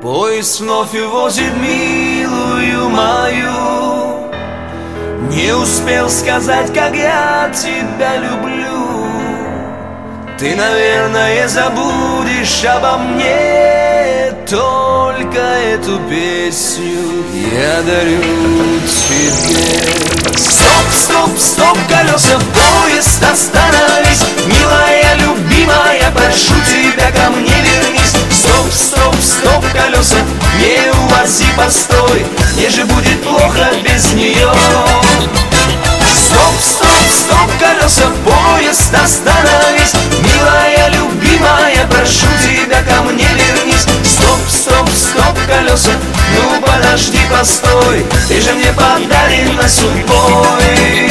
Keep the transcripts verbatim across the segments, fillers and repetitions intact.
Поезд вновь увозит милую мою. Не успел сказать, как я тебя люблю. Ты, наверное, забудешь обо мне только эту песню я дарю тебе. Стоп, стоп, стоп, колеса, поезд, остановись. Милая, любимая, прошу тебя, ко мне вернись. Стоп, стоп, стоп, колеса, не увози, постой. Мне же будет плохо без нее. Стоп, стоп, стоп, колеса, поезд, остановись. Милая, любимая, прошу тебя, ко мне вернись. Стоп, стоп, стоп, колеса, ну подожди, постой. Ты же мне подарена судьбой.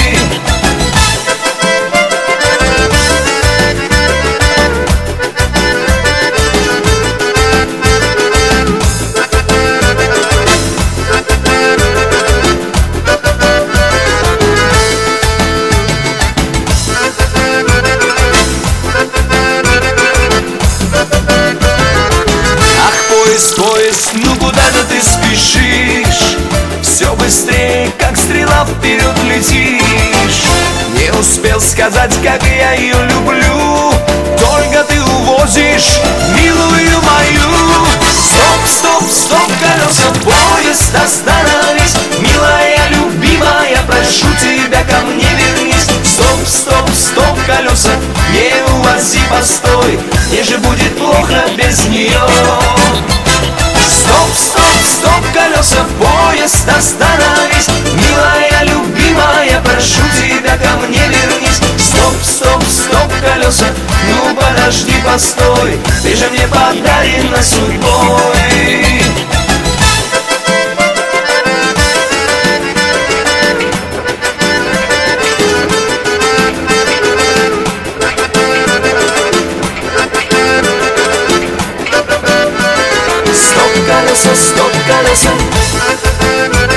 Поезд, ну куда же ты спешишь? Все быстрее, как стрела, вперед летишь. Не успел сказать, как я ее люблю. Только ты увозишь милую мою. Стоп, стоп, стоп, колеса, поезд, остановись. Милая, любимая, прошу тебя, ко мне вернись. Стоп, стоп, стоп, колеса, не увози, постой. Мне же будет плохо без нее. Стоп, стоп, стоп, колеса, поезд, остановись. Милая, любимая, прошу тебя, ко мне вернись. Стоп, стоп, стоп, колеса, ну подожди, постой. Ты же мне подарена судьбой. Стоп, колеса, стоп, колеса.